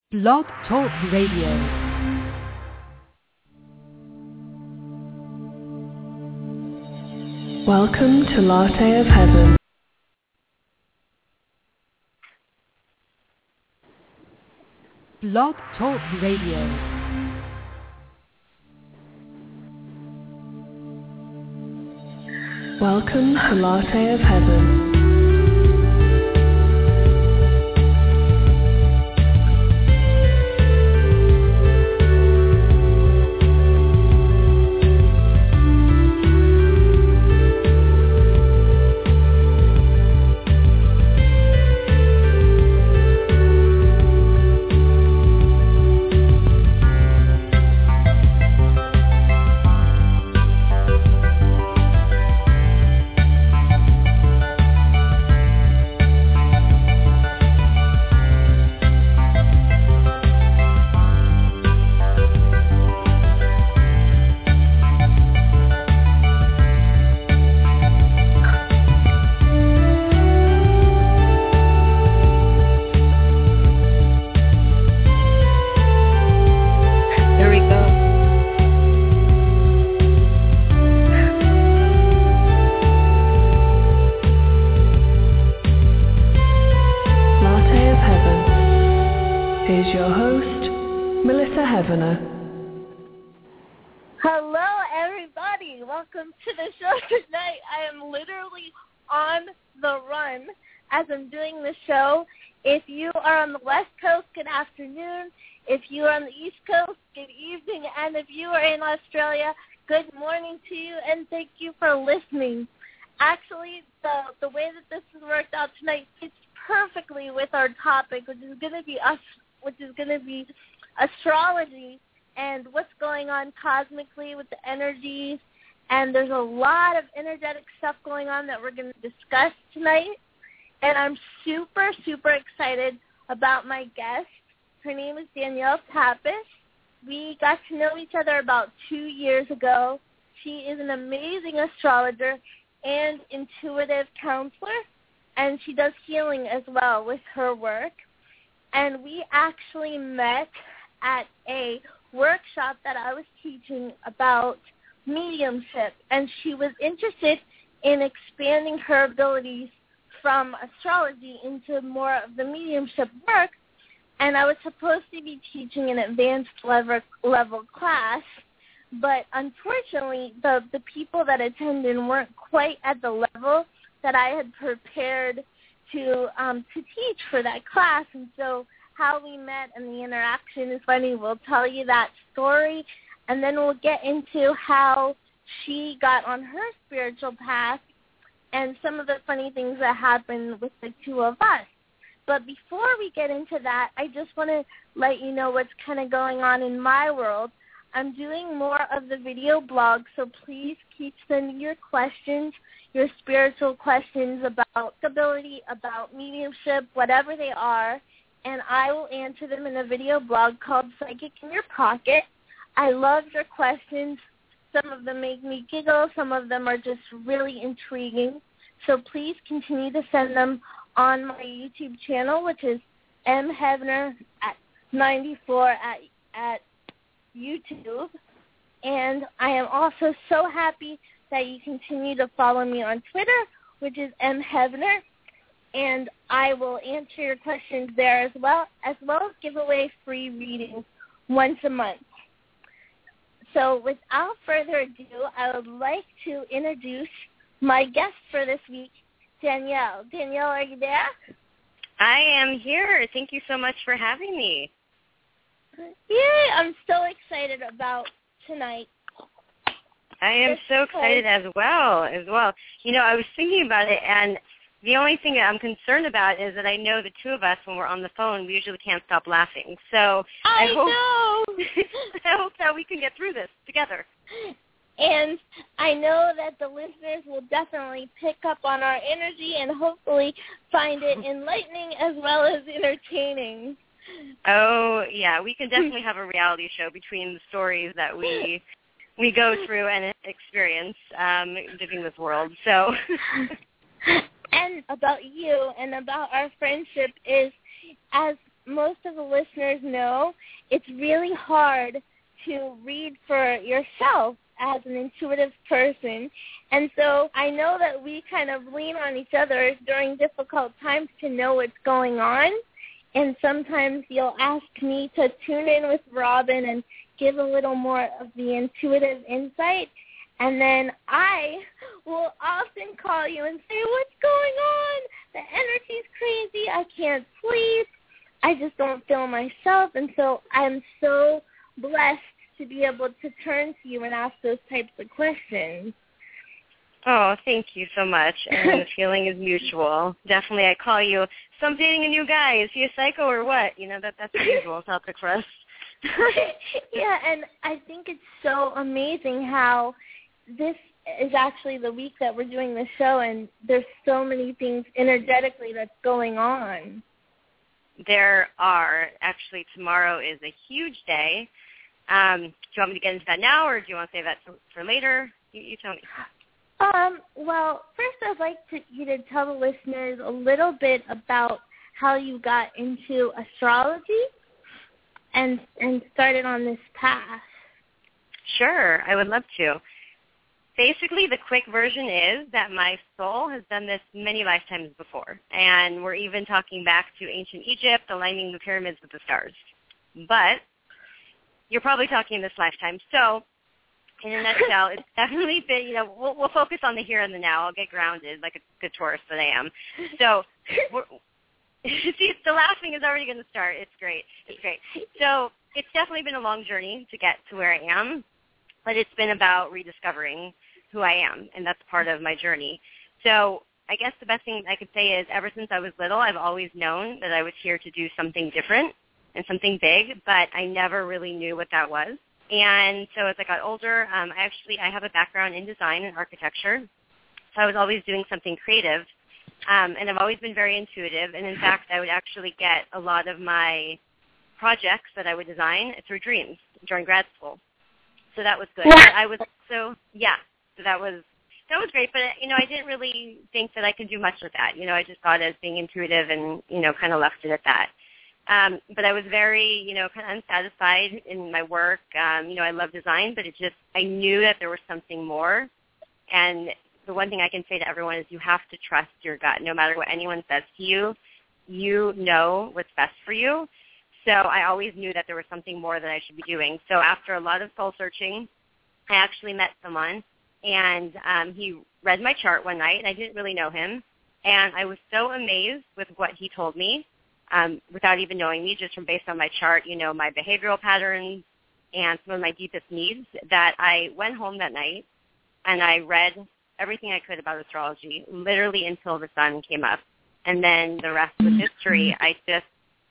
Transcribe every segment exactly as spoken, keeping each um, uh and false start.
Blog Talk Radio. Welcome to Latte of Heaven. Blog Talk Radio. Welcome to Latte of Heaven. Cosmically with the energies, and there's a lot of energetic stuff going on that we're going to discuss tonight, and I'm super, super excited about my guest. Her name is Danielle Pappas. We got to know each other about two years ago. She is an amazing astrologer and intuitive counselor, and she does healing as well with her work, and we actually met at a workshop that I was teaching about mediumship, and she was interested in expanding her abilities from astrology into more of the mediumship work, and I was supposed to be teaching an advanced level, level class, but unfortunately the, the people that attended weren't quite at the level that I had prepared to um, to teach for that class, and so how we met and the interaction is funny. We'll tell you that story, and then we'll get into how she got on her spiritual path and some of the funny things that happened with the two of us. But before we get into that, I just want to let you know what's kind of going on in my world. I'm doing more of the video blog, so please keep sending your questions, your spiritual questions about stability, about mediumship, whatever they are, and I will answer them in a video blog called Psychic in Your Pocket. I love your questions. Some of them make me giggle. Some of them are just really intriguing. So please continue to send them on my YouTube channel, which is M Hevner at ninety-four at, at YouTube. And I am also so happy that you continue to follow me on Twitter, which is M Hevner. And I will answer your questions there as well, as well as give away free readings once a month. So without further ado, I would like to introduce my guest for this week, Danielle. Danielle, are you there? I am here. Thank you so much for having me. Yay, I'm so excited about tonight. I am it's so excited cool. as well, as well. You know, I was thinking about it, and the only thing that I'm concerned about is that I know the two of us, when we're on the phone, we usually can't stop laughing. So I, I hope, know. I hope that we can get through this together. And I know that the listeners will definitely pick up on our energy and hopefully find it enlightening as well as entertaining. Oh, yeah. We can definitely have a reality show between the stories that we we go through and experience um, living this world. So... And about you and about our friendship is, as most of the listeners know, it's really hard to read for yourself as an intuitive person. And so I know that we kind of lean on each other during difficult times to know what's going on. And sometimes you'll ask me to tune in with Robin and give a little more of the intuitive insight. And then I will often call you and say, what's going on? The energy's crazy. I can't sleep. I just don't feel myself. And so I'm so blessed to be able to turn to you and ask those types of questions. Oh, thank you so much. And the feeling is mutual. Definitely, I call you. So I'm dating a new guy. Is he a psycho or what? You know, that that's a usual topic for us. Yeah, and I think it's so amazing how this is actually the week that we're doing the show, and there's so many things energetically that's going on. There are. Actually, tomorrow is a huge day. Um, do you want me to get into that now, or do you want to save that for, for later? You, you tell me. Um, well, first I'd like to, you to tell the listeners a little bit about how you got into astrology and and started on this path. Sure, I would love to. Basically, the quick version is that my soul has done this many lifetimes before, and we're even talking back to ancient Egypt, aligning the pyramids with the stars. But you're probably talking this lifetime. So in a nutshell, it's definitely been, you know, we'll, we'll focus on the here and the now. I'll get grounded like a good tourist that I am. So we're, see, the laughing is already going to start. It's great. It's great. So it's definitely been a long journey to get to where I am, but it's been about rediscovering who I am, and that's part of my journey. So I guess the best thing I could say is ever since I was little, I've always known that I was here to do something different and something big, but I never really knew what that was. And so as I got older, um, I actually, I have a background in design and architecture, so I was always doing something creative, um, and I've always been very intuitive, and in fact, I would actually get a lot of my projects that I would design through dreams during grad school. So that was good. But I was, so, yeah, so that was, that was great, but, you know, I didn't really think that I could do much with that. You know, I just thought as being intuitive and, you know, kind of left it at that. Um, but I was very, you know, kind of unsatisfied in my work. Um, you know, I love design, but it just, I knew that there was something more. And the one thing I can say to everyone is you have to trust your gut. No matter what anyone says to you, you know what's best for you. So I always knew that there was something more that I should be doing. So after a lot of soul searching, I actually met someone, and um, he read my chart one night, and I didn't really know him. And I was so amazed with what he told me. Um, without even knowing me, just from based on my chart, you know, my behavioral patterns and some of my deepest needs, that I went home that night and I read everything I could about astrology, literally until the sun came up. And then the rest was history. I just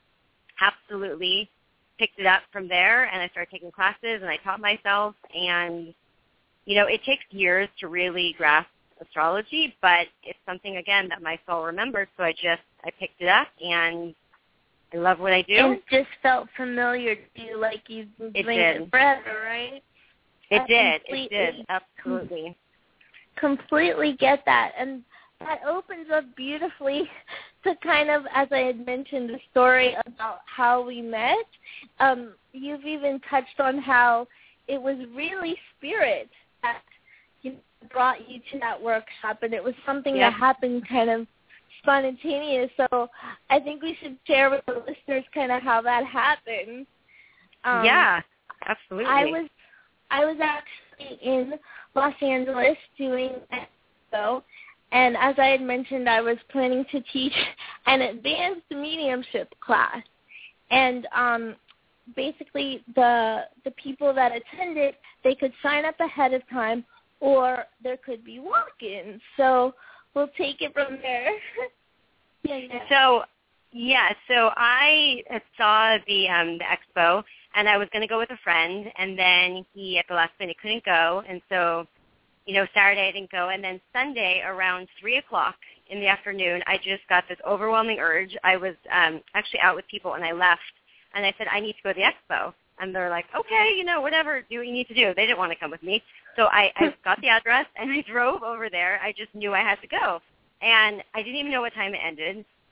absolutely picked it up from there, and I started taking classes, and I taught myself. And, you know, it takes years to really grasp astrology, but it's something, again, that my soul remembered, so I just, I picked it up, and I love what I do. And it just felt familiar to you, like you've been doing it forever, right? It did. It did. Absolutely. Completely get that. And that opens up beautifully to kind of, as I had mentioned, the story about how we met. Um, you've even touched on how it was really spirit that you know, brought you to that workshop, and it was something yep. that happened kind of spontaneous. So I think we should share with the listeners kind of how that happened. Um, yeah, absolutely. I was I was actually in Los Angeles doing expo, and as I had mentioned, I was planning to teach an advanced mediumship class. And um, basically, the the people that attended, they could sign up ahead of time, or there could be walk-ins. So we'll take it from there. yeah, yeah. So, yeah, so I saw the um, the expo, and I was going to go with a friend, and then he, at the last minute, couldn't go. And so, you know, Saturday I didn't go. And then Sunday around three o'clock in the afternoon, I just got this overwhelming urge. I was um, actually out with people, and I left, and I said, I need to go to the expo. And they're like, okay, you know, whatever, do what you need to do. They didn't want to come with me. So I, I got the address, and I drove over there. I just knew I had to go. And I didn't even know what time it ended.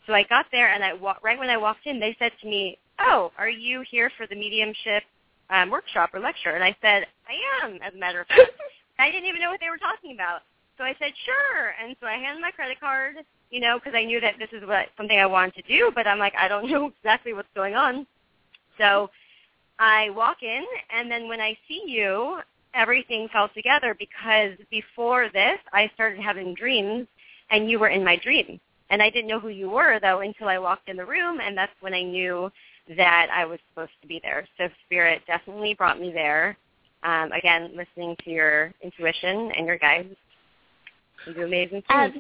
So I got there, and I wa- right when I walked in, they said to me, oh, are you here for the mediumship um, workshop or lecture? And I said, I am, as a matter of fact. I didn't even know what they were talking about. So I said, sure. And so I handed my credit card, you know, because I knew that this is what something I wanted to do, but I'm like, I don't know exactly what's going on. So I walk in, and then when I see you, everything fell together because before this, I started having dreams, and you were in my dream. And I didn't know who you were, though, until I walked in the room, and that's when I knew that I was supposed to be there. So Spirit definitely brought me there. Um, again, listening to your intuition and your guides. You do amazing things.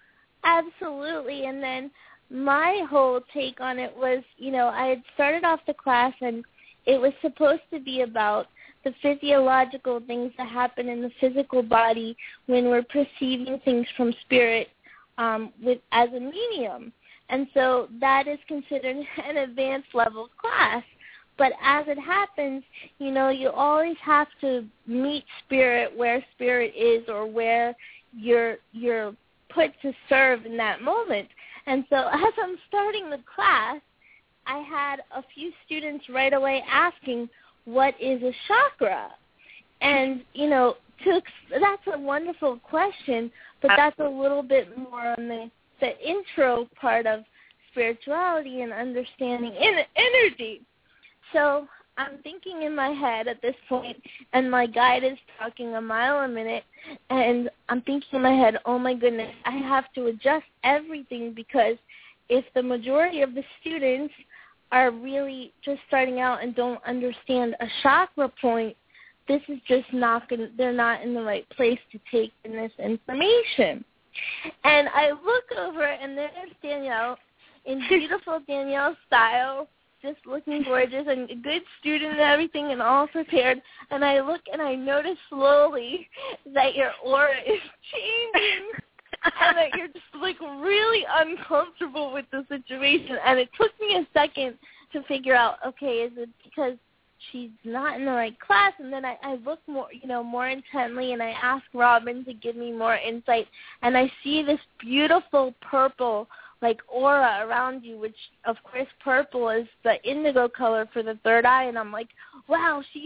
Absolutely. And then my whole take on it was, you know, I had started off the class, and it was supposed to be about the physiological things that happen in the physical body when we're perceiving things from spirit um, with as a medium. And so that is considered an advanced level class. But as it happens, you know, you always have to meet spirit where spirit is or where you're you're put to serve in that moment. And so as I'm starting the class, I had a few students right away asking, what is a chakra? And, you know, to, that's a wonderful question, but that's a little bit more on the, the intro part of spirituality and understanding en- energy. So I'm thinking in my head at this point, and my guide is talking a mile a minute, and I'm thinking in my head, oh, my goodness, I have to adjust everything because if the majority of the students are really just starting out and don't understand a chakra point, this is just not going to, they're not in the right place to take in this information. And I look over, and there's Danielle in beautiful Danielle style, just looking gorgeous and a good student and everything and all prepared. And I look and I notice slowly that your aura is changing and that you're just like really uncomfortable with the situation. And it took me a second to figure out, okay, is it because she's not in the right class? And then I, I look more, you know, more intently, and I ask Robin to give me more insight. And I see this beautiful purple like aura around you, which of course purple is the indigo color for the third eye, and I'm like, wow, she's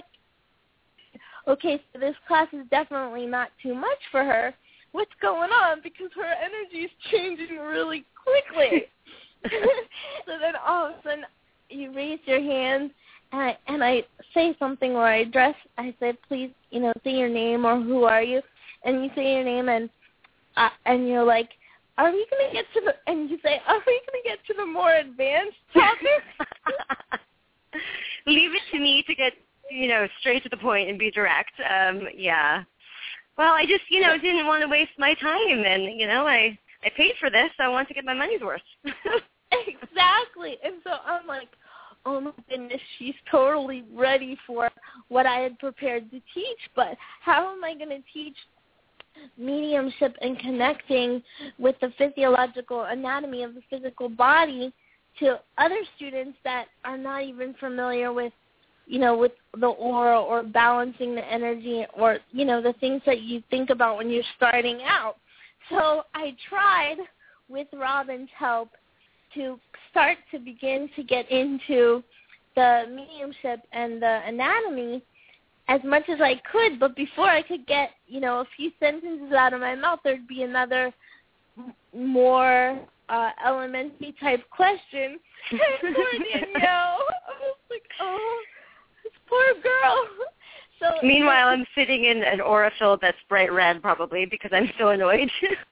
okay, so this class is definitely not too much for her. What's going on? Because her energy is changing really quickly. So then all of a sudden you raise your hand, and I, and I say something, or I address, I say, please, you know, say your name or who are you, and you say your name, and uh, and you're like, are we going to get to the, and you say, are we going to get to the more advanced topic? Leave it to me to get, you know, straight to the point and be direct. Um, yeah. Well, I just, you know, didn't want to waste my time, and, you know, I, I paid for this, so I want to get my money's worth. Exactly. And so I'm like, oh, my goodness, she's totally ready for what I had prepared to teach, but how am I going to teach mediumship and connecting with the physiological anatomy of the physical body to other students that are not even familiar with, you know, with the aura or balancing the energy or, you know, the things that you think about when you're starting out. So I tried, with Robin's help, to start to begin to get into the mediumship and the anatomy as much as I could, but before I could get, you know, a few sentences out of my mouth, there'd be another m- more uh, elementary type question. Poor Danielle. I was like, oh, this poor girl. So meanwhile, I'm sitting in an aura field that's bright red, probably, because I'm so annoyed.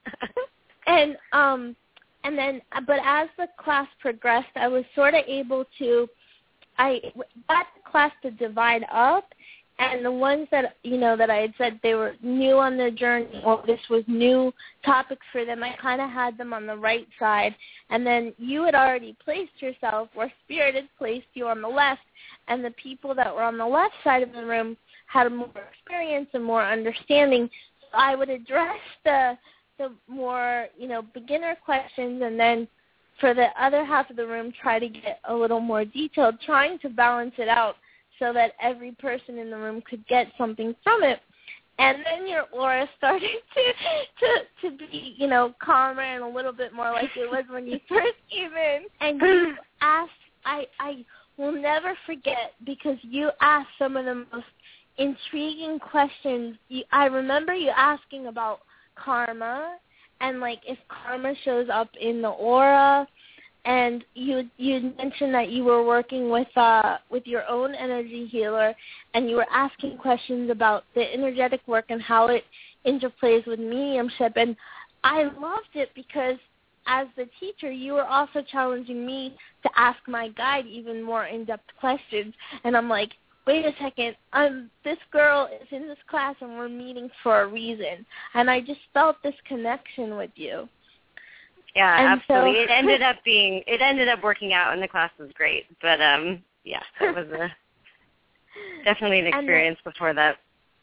and um, and then, but as the class progressed, I was sort of able to, I got the class to divide up. And the ones that, you know, that I had said they were new on their journey or this was new topics for them, I kind of had them on the right side. And then you had already placed yourself, or Spirit had placed you on the left, and the people that were on the left side of the room had more experience and more understanding. So I would address the the more, you know, beginner questions, and then for the other half of the room try to get a little more detailed, trying to balance it out so that every person in the room could get something from it. And then your aura started to, to to be, you know, calmer and a little bit more like it was when you first came in. And you asked, I, I will never forget, because you asked some of the most intriguing questions. You, I remember you asking about karma and, like, if karma shows up in the aura. And you you mentioned that you were working with uh with your own energy healer, and you were asking questions about the energetic work and how it interplays with mediumship. And I loved it because as the teacher, you were also challenging me to ask my guide even more in-depth questions. And I'm like, wait a second, um, this girl is in this class and we're meeting for a reason. And I just felt this connection with you. Yeah, and absolutely. So, it ended up being, it ended up working out, and the class was great. But um, yeah, it was a definitely an experience then, before that.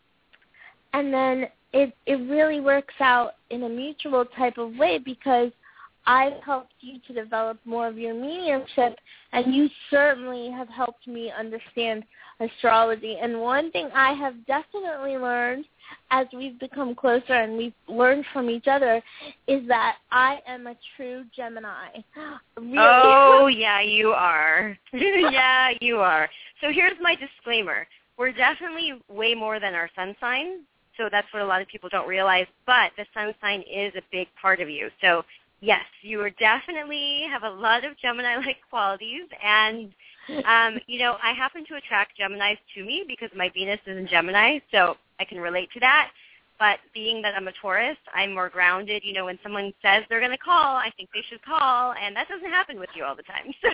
And then it it really works out in a mutual type of way, because I've helped you to develop more of your mediumship, and you certainly have helped me understand astrology. And one thing I have definitely learned as we've become closer and we've learned from each other is that I am a true Gemini. Really? Oh, yeah, you are. Yeah, you are. So here's my disclaimer. We're definitely way more than our sun sign, so that's what a lot of people don't realize, but the sun sign is a big part of you. So yes, you are definitely have a lot of Gemini-like qualities, and, um, you know, I happen to attract Geminis to me because my Venus is in Gemini, so I can relate to that. But being that I'm a Taurus, I'm more grounded. You know, when someone says they're going to call, I think they should call, and that doesn't happen with you all the time. So,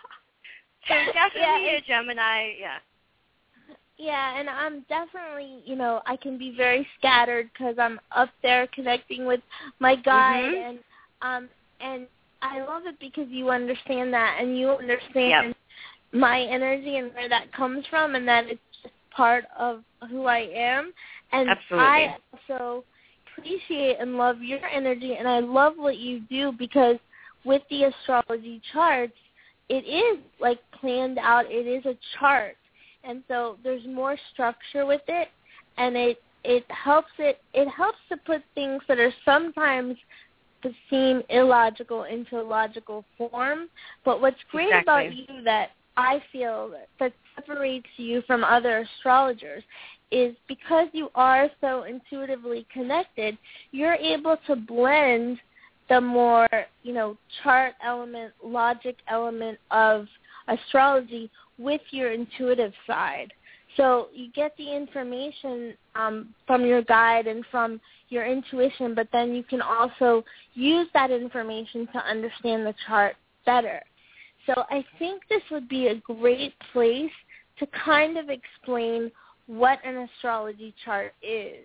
so definitely yeah, a Gemini, yeah. Yeah, and I'm definitely, you know, I can be very scattered because I'm up there connecting with my guide, Mm-hmm. and um, and I love it because you understand that, and you understand Yep. my energy and where that comes from, and that it's just part of who I am. And Absolutely. I also appreciate and love your energy, and I love what you do, because with the astrology charts, it is like planned out. It is a chart, and so there's more structure with it, and it it helps it it helps to put things that are sometimes to seem illogical into logical form. But what's great Exactly. about you that I feel that separates you from other astrologers is because you are so intuitively connected, you're able to blend the more, you know, chart element, logic element of astrology with your intuitive side. So you get the information um, from your guide and from your intuition, but then you can also use that information to understand the chart better. So I think this would be a great place to kind of explain what an astrology chart is.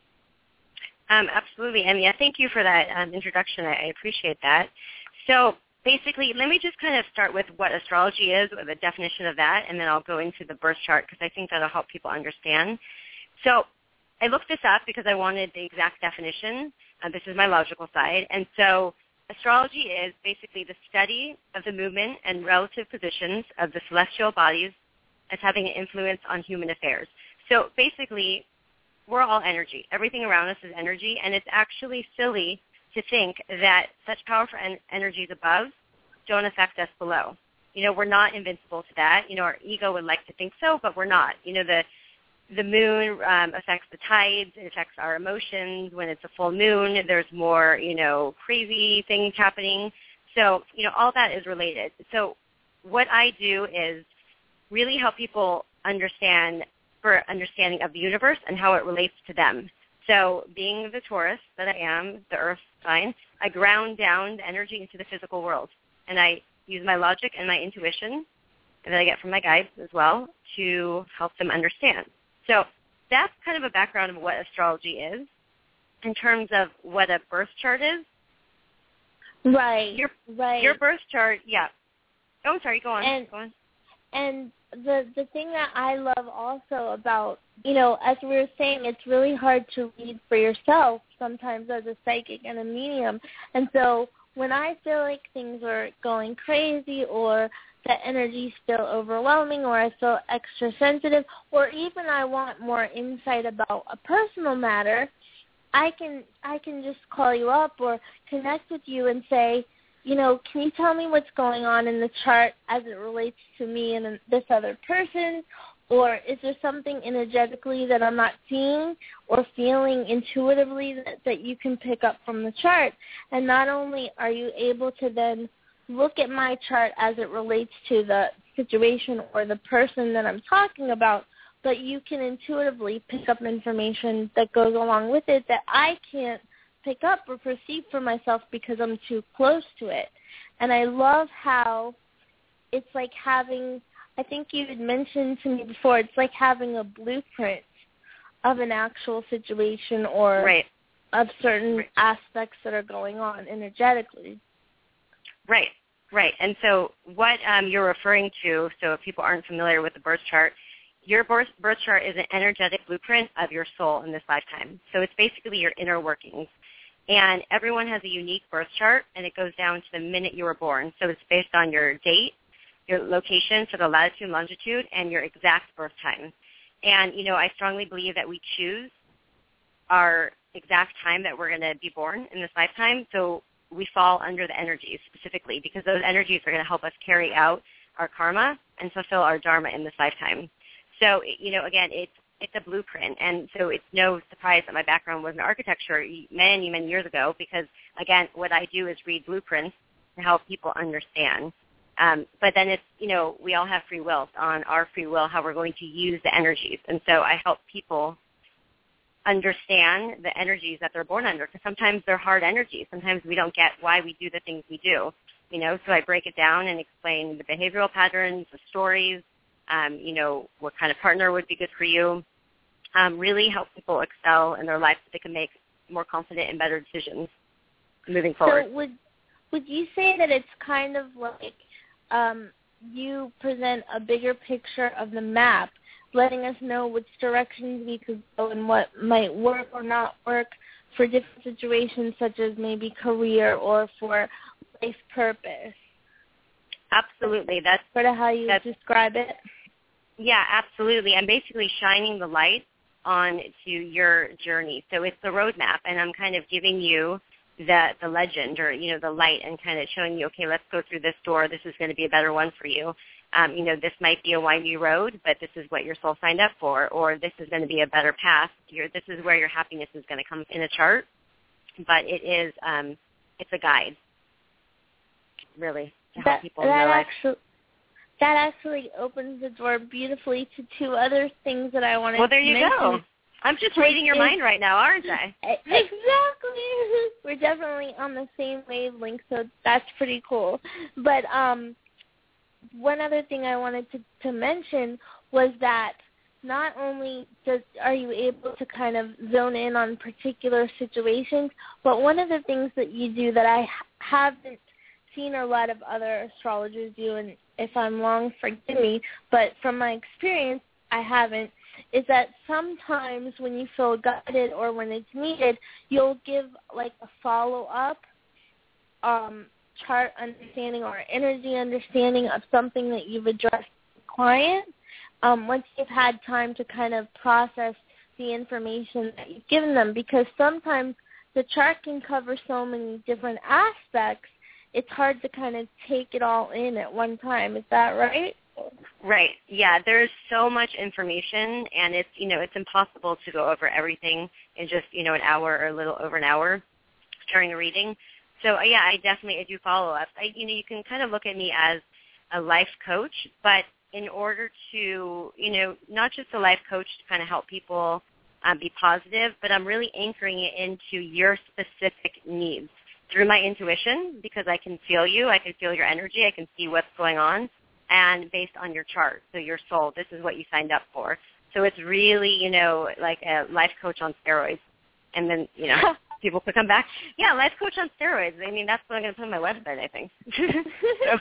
Um, absolutely. And yeah, thank you for that um, introduction. I, I appreciate that. So basically, let me just kind of start with what astrology is, or the definition of that, and then I'll go into the birth chart because I think that'll help people understand. So I looked this up because I wanted the exact definition. Uh, this is my logical side. And so astrology is basically the study of the movement and relative positions of the celestial bodies as having an influence on human affairs. So basically, we're all energy. Everything around us is energy, and it's actually silly to think that such powerful en- energies above don't affect us below. You know, we're not invincible to that. You know, our ego would like to think so, but we're not. You know, the the moon um, affects the tides. It affects our emotions. When it's a full moon, there's more, you know, crazy things happening. So, you know, all that is related. So what I do is really help people understand for understanding of the universe and how it relates to them. So being the Taurus that I am, the earth sign, I ground down the energy into the physical world. And I use my logic and my intuition that I get from my guides as well to help them understand. So that's kind of a background of what astrology is. In terms of what a birth chart is, Right, your, right. your birth chart, yeah. Oh, sorry, go on. And, go on. And the the thing that I love also about, you know, as we were saying, it's really hard to read for yourself sometimes as a psychic and a medium. And so when I feel like things are going crazy or the energy's still overwhelming, or I feel extra sensitive, or even I want more insight about a personal matter, I can I can just call you up or connect with you and say, you know, can you tell me what's going on in the chart as it relates to me and this other person? Or is there something energetically that I'm not seeing or feeling intuitively that, that you can pick up from the chart? And not only are you able to then look at my chart as it relates to the situation or the person that I'm talking about, but you can intuitively pick up information that goes along with it that I can't pick up or perceive for myself because I'm too close to it. And I love how it's like having, I think you had mentioned to me before, it's like having a blueprint of an actual situation or right. of certain right. aspects that are going on energetically. Right, right. And so what um, you're referring to, so if people aren't familiar with the birth chart, your birth, birth chart is an energetic blueprint of your soul in this lifetime. So it's basically your inner workings. And everyone has a unique birth chart, and it goes down to the minute you were born. So it's based on your date, your location, so the latitude and longitude, and your exact birth time. And, you know, I strongly believe that we choose our exact time that we're going to be born in this lifetime. So we fall under the energies specifically because those energies are going to help us carry out our karma and fulfill our dharma in this lifetime. So, you know, again, it's it's a blueprint, and so it's no surprise that my background was in architecture many, many years ago because, again, what I do is read blueprints to help people understand. Um, but then it's, you know, we all have free will on our free will, how we're going to use the energies. And so I help people understand the energies that they're born under because sometimes they're hard energies. Sometimes we don't get why we do the things we do, you know, so I break it down and explain the behavioral patterns, the stories, um, you know, what kind of partner would be good for you, um, really help people excel in their life so they can make more confident and better decisions moving forward. So would, would you say that it's kind of like um, you present a bigger picture of the map, letting us know which directions we could go and what might work or not work for different situations such as maybe career or for life purpose? Absolutely. That's sort of how you that's, describe it? Yeah, absolutely. I'm basically shining the light on to your journey. So it's the roadmap, and I'm kind of giving you the the legend or, you know, the light and kind of showing you, okay, let's go through this door. This is going to be a better one for you. Um, you know, this might be a windy road, but this is what your soul signed up for, or this is going to be a better path. Your, this is where your happiness is going to come in a chart, but it is, um, it's a guide, really, to help that, people in that their life. Actually, that actually opens the door beautifully to two other things that I wanted to mention. Well, there you go. I'm just reading your mind right now, aren't I? Exactly. We're definitely on the same wavelength, so that's pretty cool. But um, one other thing I wanted to, to mention was that not only does, are you able to kind of zone in on particular situations, but one of the things that you do that I haven't seen a lot of other astrologers do, and if I'm wrong, forgive me, but from my experience, I haven't, is that sometimes when you feel guided or when it's needed, you'll give like a follow-up um, chart understanding or energy understanding of something that you've addressed with the client um, once you've had time to kind of process the information that you've given them, because sometimes the chart can cover so many different aspects, it's hard to kind of take it all in at one time. Is that right? Right. Yeah, there's so much information, and it's, you know, it's impossible to go over everything in just, you know, an hour or a little over an hour during a reading. So, uh, yeah, I definitely I do follow-ups. I, you know, you can kind of look at me as a life coach, but in order to, you know, not just a life coach to kind of help people um, be positive, but I'm really anchoring it into your specific needs through my intuition, because I can feel you, I can feel your energy, I can see what's going on, and based on your chart, so your soul, this is what you signed up for. So it's really, you know, like a life coach on steroids. And then, you know, people could come back, yeah, life coach on steroids. I mean, that's what I'm going to put on my website, I think. So.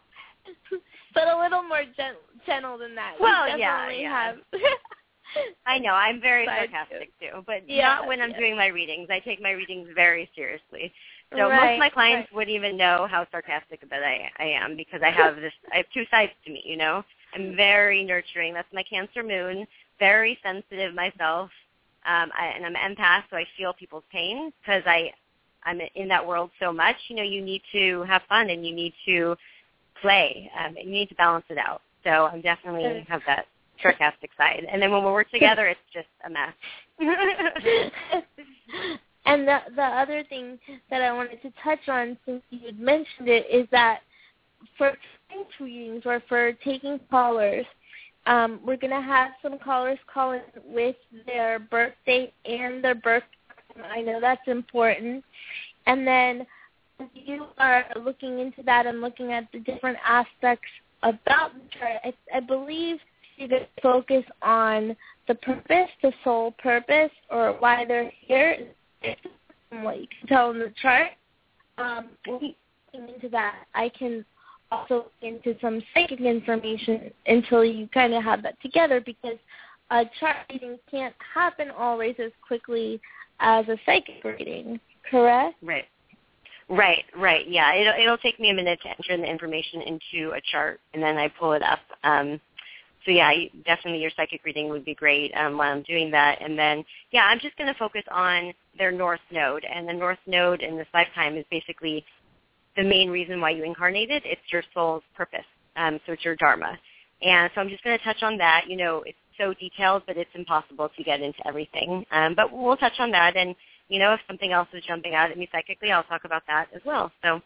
But a little more gen- gentle than that. Well, we yeah, yeah. Have I know, I'm very Side sarcastic too, but yeah, not when I'm yeah. doing my readings. I take my readings very seriously. So right, most of my clients right. wouldn't even know how sarcastic that I, I am because I have this, I have two sides to me, you know. I'm very nurturing. That's my Cancer moon, very sensitive myself, um, I, and I'm an empath, so I feel people's pain because I, I'm in that world so much. You know, you need to have fun and you need to play. Um, you need to balance it out. So I'm definitely have that sarcastic side. And then when we work together, it's just a mess. And the the other thing that I wanted to touch on, since you had mentioned it, is that for readings or for taking callers, um, we're going to have some callers call in with their birth date and their birth time. I know that's important. And then if you are looking into that and looking at the different aspects about the chart, I, I believe you're going to focus on the purpose, the soul purpose, or why they're here. What you can tell in the chart. Um, looking into that, I can also get into some psychic information until you kind of have that together, because a chart reading can't happen always as quickly as a psychic reading, correct? Right. Right, right, yeah. It'll, it'll take me a minute to enter the information into a chart, and then I pull it up. Um, so, yeah, definitely your psychic reading would be great um, while I'm doing that. And then, yeah, I'm just going to focus on their North Node, and the North Node in this lifetime is basically the main reason why you incarnated. It's your soul's purpose, um, so it's your dharma. And so I'm just going to touch on that. You know, it's so detailed, but it's impossible to get into everything. Um, but we'll touch on that, and you know, if something else is jumping out at me psychically, I'll talk about that as well. So,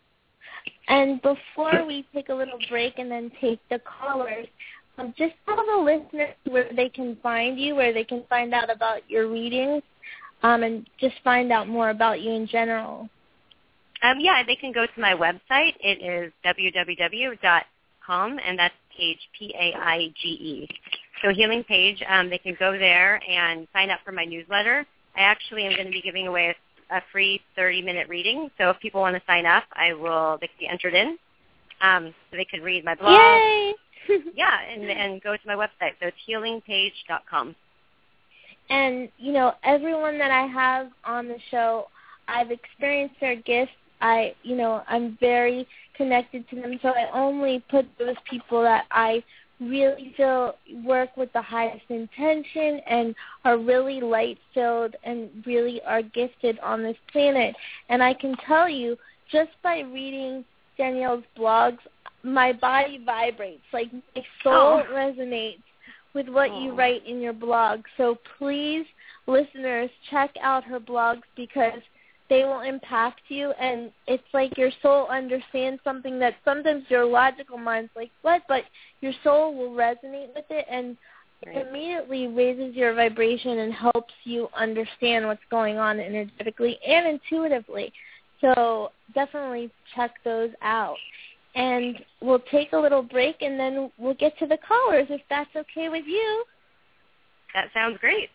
and before we take a little break and then take the callers, um, just tell the listeners where they can find you, where they can find out about your readings, um, and just find out more about you in general. Um, yeah, they can go to my website. It is w w w dot com, and that's Paige, P A I G E. So Healing Paige, um, they can go there and sign up for my newsletter. I actually am going to be giving away a, a free thirty-minute reading. So if people want to sign up, I will. They can be entered in, um, so they can read my blog. Yay! Yeah, and and go to my website. So it's healing page dot com. And you know, everyone that I have on the show, I've experienced their gifts. I, you know, I'm very connected to them. So I only put those people that I really feel work with the highest intention and are really light-filled and really are gifted on this planet. And I can tell you, just by reading Danielle's blogs, my body vibrates. Like, my soul Oh. resonates with what Oh. you write in your blog. So please, listeners, check out her blogs, because they will impact you, and it's like your soul understands something that sometimes your logical mind's like, what? But your soul will resonate with it, and Right. it immediately raises your vibration and helps you understand what's going on energetically and intuitively. So definitely check those out. And we'll take a little break, and then we'll get to the callers, if that's okay with you. That sounds great.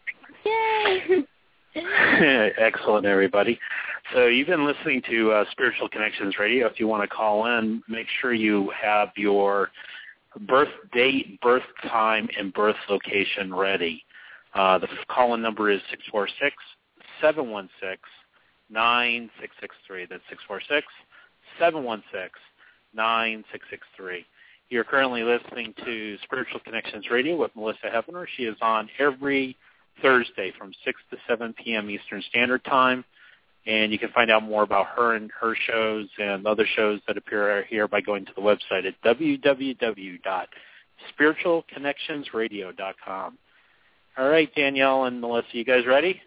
Yay! Excellent, everybody. So you've been listening to uh, Spiritual Connections Radio. If you want to call in, make sure you have your birth date, birth time, and birth location ready. Uh, the call-in number is six four six, seven one six, nine six six three. That's six four six, seven one six, nine six six three. You're currently listening to Spiritual Connections Radio with Melissa Hefner. She is on every Thursday from six to seven p.m. Eastern Standard Time, and you can find out more about her and her shows and other shows that appear here by going to the website at w w w dot spiritual connections radio dot com. All right, Danielle and Melissa, you guys ready?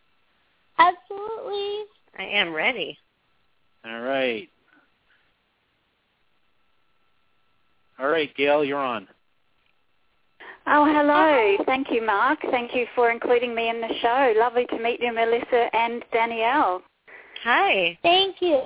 Absolutely. I am ready. All right. All right, Gail, you're on. Oh, hello. Thank you, Mark. Thank you for including me in the show. Lovely to meet you, Melissa and Danielle. Hi. Thank you.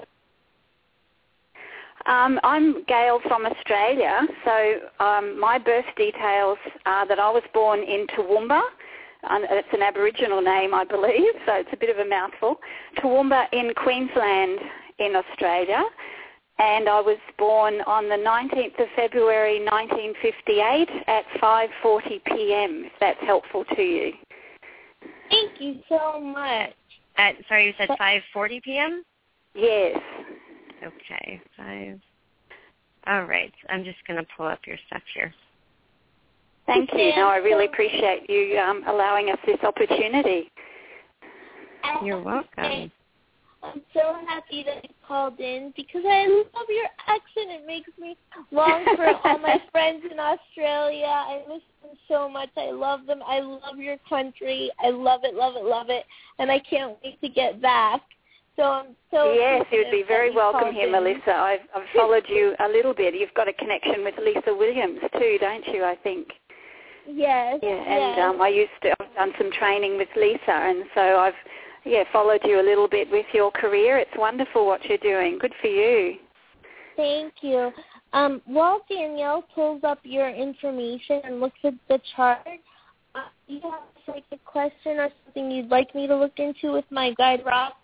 Um, I'm Gail from Australia. So um, my birth details are that I was born in Toowoomba. Um, it's an Aboriginal name, I believe, so it's a bit of a mouthful. Toowoomba in Queensland in Australia. And I was born on the nineteenth of February nineteen fifty-eight at five forty p.m., if that's helpful to you. Thank you so much. At, sorry, you said five forty p.m.? Yes. Okay, five. All right, I'm just going to pull up your stuff here. Thank you. No, I really appreciate you um, allowing us this opportunity. You're welcome. I'm so happy that you called in because I love your accent. It makes me long for all my friends in Australia. I miss them so much. I love them. I love your country. I love it, love it, love it. And I can't wait to get back. So I'm so Yes, you would be very welcome here, in. Melissa. I've, I've followed you a little bit. You've got a connection with Lisa Williams too, don't you, I think? Yes. Yeah, and yes. Um, I used to, I've done some training with Lisa, and so I've, yeah, followed you a little bit with your career. It's wonderful what you're doing. Good for you. Thank you. Um, while Danielle pulls up your information and looks at the chart, uh, do you have like a question or something you'd like me to look into with my guide, Rob?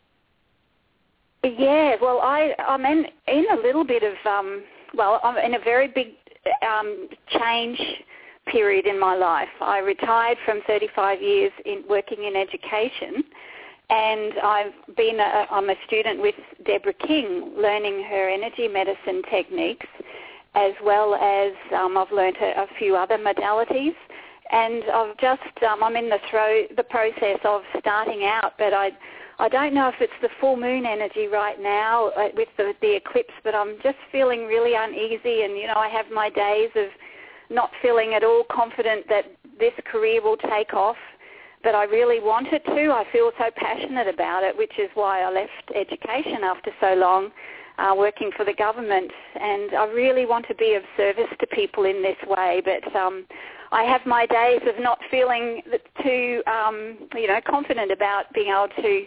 Yeah, well, I, I'm in, in a little bit of, um, well, I'm in a very big um, change period in my life. I retired from thirty-five years in working in education, and I've been a, I'm a student with Deborah King, learning her energy medicine techniques, as well as um, I've learnt a, a few other modalities. And I've just, um, I'm in the throw, the process of starting out, but I, I don't know if it's the full moon energy right now uh, with the, the eclipse, but I'm just feeling really uneasy, and, you know, I have my days of not feeling at all confident that this career will take off, but I really want it to. I feel so passionate about it, which is why I left education after so long, uh, working for the government, and I really want to be of service to people in this way, but um, I have my days of not feeling too, um, you know, confident about being able to,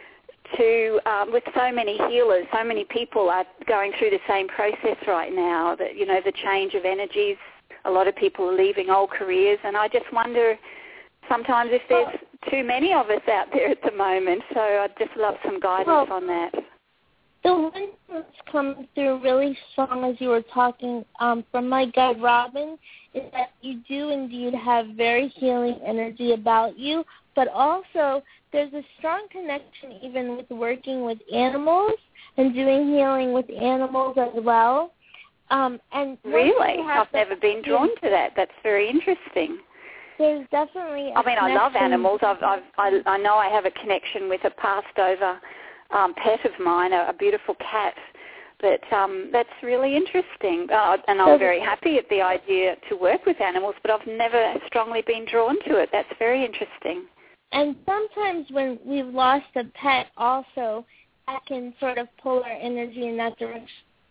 to um, with so many healers, so many people are going through the same process right now, that, you know, the change of energies. A lot of people are leaving old careers, and I just wonder sometimes if there's too many of us out there at the moment, so I'd just love some guidance well, on that. The one that's coming through really strong as you were talking um, from my guide, Robin, is that you do indeed have very healing energy about you, but also there's a strong connection even with working with animals and doing healing with animals as well. Um, and really? I've never been drawn to that. That's very interesting. There's definitely a I mean, connection. I love animals. I've, I've, I, I know I have a connection with a passed-over um, pet of mine, a, a beautiful cat. But um, that's really interesting. Uh, and I'm very happy at the idea to work with animals, but I've never strongly been drawn to it. That's very interesting. And sometimes when we've lost a pet also, that can sort of pull our energy in that direction.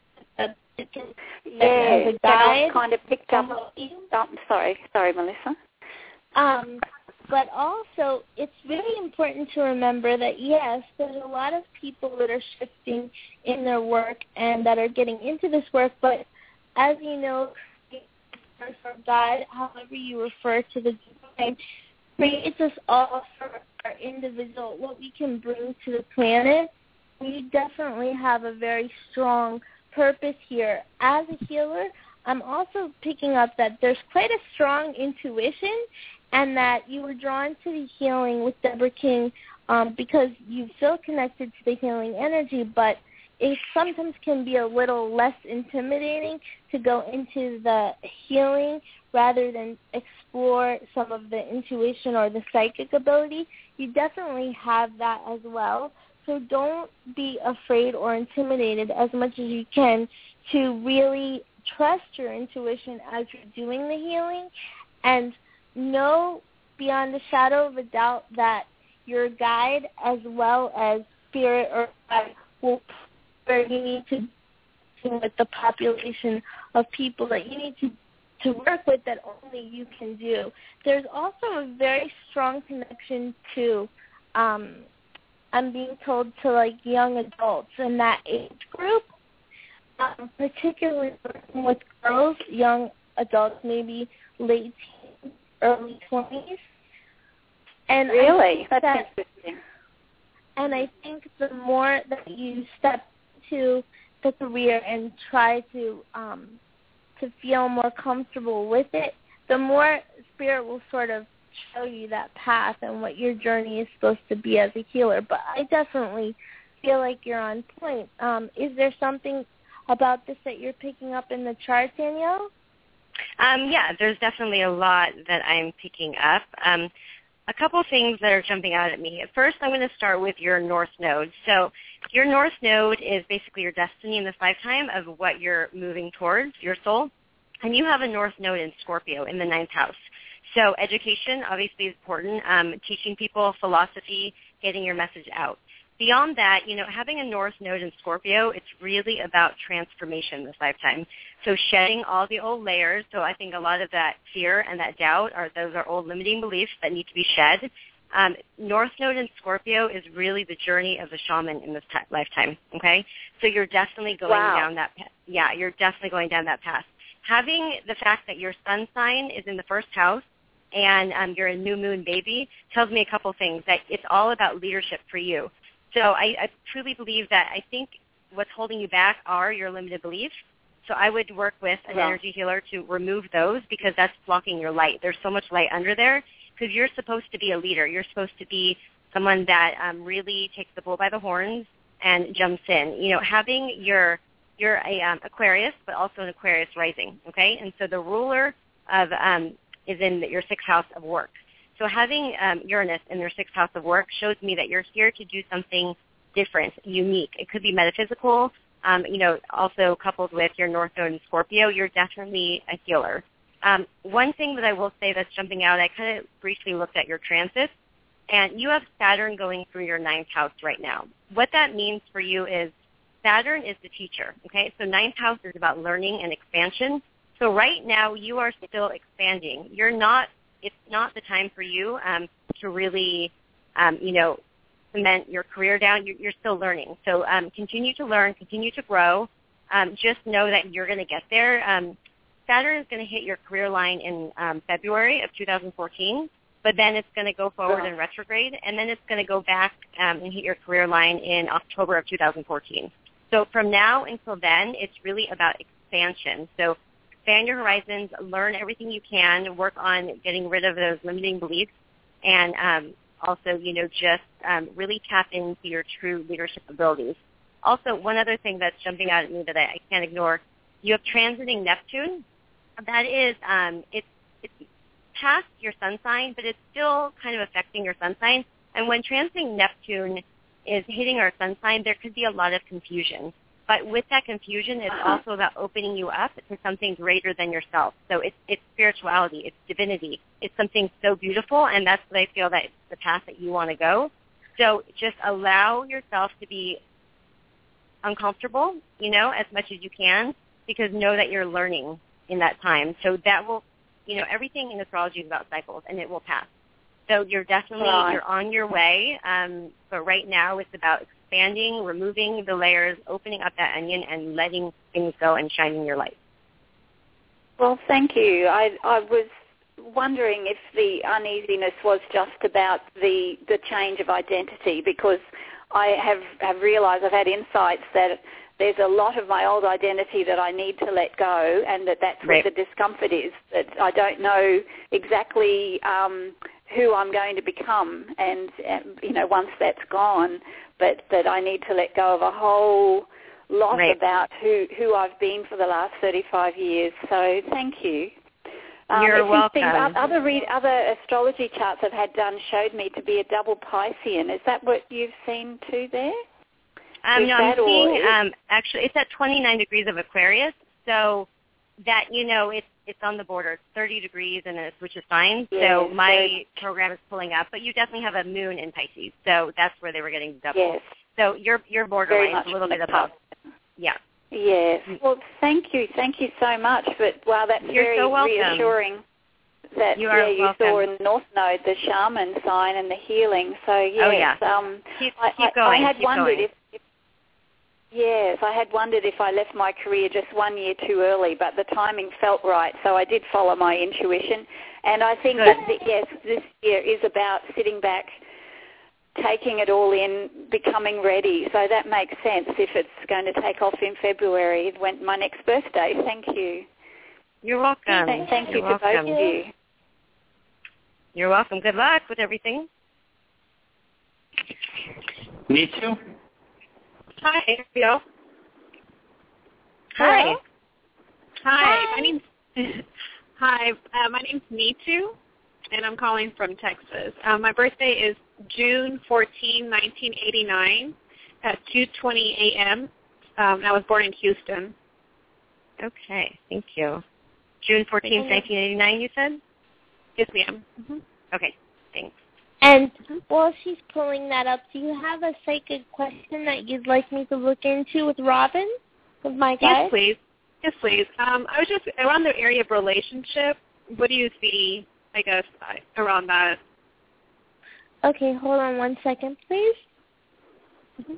Yeah, that kind of picked up. Oh, sorry, sorry, Melissa. Um, but also, it's very important to remember that, yes, there's a lot of people that are shifting in their work and that are getting into this work, but as you know, for God, however you refer to the divine, creates us all for our individual, what we can bring to the planet. We definitely have a very strong purpose here. As a healer, I'm also picking up that there's quite a strong intuition, and that you were drawn to the healing with Deborah King um, because you feel connected to the healing energy, but it sometimes can be a little less intimidating to go into the healing rather than explore some of the intuition or the psychic ability. You definitely have that as well. So don't be afraid or intimidated as much as you can to really trust your intuition as you're doing the healing, and know beyond a shadow of a doubt that your guide as well as spirit or guide will where you need to do with the population of people that you need to to work with that only you can do. There's also a very strong connection to um I'm being told to like young adults in that age group, um, particularly working with girls, young adults, maybe late teens, early twenties. And really, that's that, interesting. And I think the more that you step into the career and try to um, to feel more comfortable with it, the more Spirit will sort of show you that path and what your journey is supposed to be as a healer. But I definitely feel like you're on point. Um, is there something about this that you're picking up in the chart, Danielle? Um, yeah, there's definitely a lot that I'm picking up. Um, a couple things that are jumping out at me. First, I'm going to start with your North Node. So your North Node is basically your destiny in this lifetime of what you're moving towards, your soul. And you have a North Node in Scorpio in the ninth house. So education obviously is important, um, teaching people philosophy, getting your message out. Beyond that, you know, having a North Node in Scorpio, it's really about transformation this lifetime. So shedding all the old layers. So I think a lot of that fear and that doubt, are those are old limiting beliefs that need to be shed. Um, North Node in Scorpio is really the journey of the shaman in this t- lifetime, okay? So you're definitely going wow. down that path. Yeah, you're definitely going down that path. Having the fact that your sun sign is in the first house and um, you're a new moon baby tells me a couple things, that it's all about leadership for you. So I, I truly believe that I think what's holding you back are your limited beliefs. So I would work with an yeah. energy healer to remove those, because that's blocking your light. There's so much light under there, because you're supposed to be a leader. You're supposed to be someone that um, really takes the bull by the horns and jumps in. You know, having your you're a um, Aquarius, but also an Aquarius rising, okay? And so the ruler of um, is in your sixth house of work. So having um, Uranus in your sixth house of work shows me that you're here to do something different, unique. It could be metaphysical. Um, you know, also coupled with your North Node in Scorpio, you're definitely a healer. Um, one thing that I will say that's jumping out, I kind of briefly looked at your transits, and you have Saturn going through your ninth house right now. What that means for you is Saturn is the teacher, okay? So ninth house is about learning and expansion. So right now you are still expanding. You're not, it's not the time for you um, to really, um, you know, cement your career down. You're, you're still learning. So um, continue to learn, continue to grow. Um, just know that you're going to get there. Um, Saturn is going to hit your career line in um, February of two thousand fourteen, but then it's going to go forward in retrograde, and then it's going to go back um, and hit your career line in October of two thousand fourteen. So from now until then, it's really about expansion. So expand your horizons, learn everything you can, work on getting rid of those limiting beliefs, and um, also, you know, just um, really tap into your true leadership abilities. Also, one other thing that's jumping out at me that I, I can't ignore, you have transiting Neptune. That is, um, it's, it's past your sun sign, but it's still kind of affecting your sun sign. And when transiting Neptune is hitting our sun sign, there could be a lot of confusion. But with that confusion, it's uh-huh. also about opening you up to something greater than yourself. So it's, it's spirituality, it's divinity, it's something so beautiful, and that's what I feel that it's the path that you want to go. So just allow yourself to be uncomfortable, you know, as much as you can, because know that you're learning in that time. So that will, you know, everything in astrology is about cycles, and it will pass. So you're definitely, right. you're on your way, um, but right now it's about expanding, removing the layers, opening up that onion, and letting things go and shining your light. Well, thank you. I, I was wondering if the uneasiness was just about the the change of identity, because I have, have realized, I've had insights that there's a lot of my old identity that I need to let go, and that that's right. where the discomfort is, that I don't know exactly um, who I'm going to become, and, and, you know, once that's gone, but that I need to let go of a whole lot right. about who, who I've been for the last thirty-five years. So thank you. Um, You're welcome. Other, read, other astrology charts I've had done showed me to be a double Piscean. Is that what you've seen too there? Um, no, I'm seeing, um, actually, it's at twenty-nine degrees of Aquarius, so that, you know, it's it's on the border. It's thirty degrees and then it switches signs, yes, so my yes. program is pulling up, but you definitely have a moon in Pisces, so that's where they were getting double. Yes. So your your borderline is a little bit above. Yeah. Yes. Well, thank you. Thank you so much. But, wow, that's You're very so reassuring that you, yeah, you welcome. saw in North Node the shaman sign and the healing. So, yes. Oh, yeah. Um, keep, I, keep going. I, I had keep wondered going. if, if Yes, I had wondered if I left my career just one year too early, but the timing felt right, so I did follow my intuition. And I think Good. that, yes, this year is about sitting back, taking it all in, becoming ready. So that makes sense if it's going to take off in February, when my next birthday. Thank you. You're welcome. Thank, thank You're you welcome. to both of you. You're welcome. Good luck with everything. Me too. Hi, Bill. Hello? Hi. Hi. Hi. My name's Hi. Uh, my name's Nitu, and I'm calling from Texas. Um, my birthday is June fourteenth, nineteen eighty-nine, at two twenty a.m. Um, I was born in Houston. Okay, thank you. June fourteenth, nineteen eighty-nine, you said? Yes, ma'am. Mm-hmm. Okay, thanks. And while she's pulling that up, do you have a psychic question that you'd like me to look into with Robin, with my guy? Yes, please. Yes, please. Um, I was just around the area of relationship. What do you see, I guess, around that? Okay, hold on one second, please. Mm-hmm.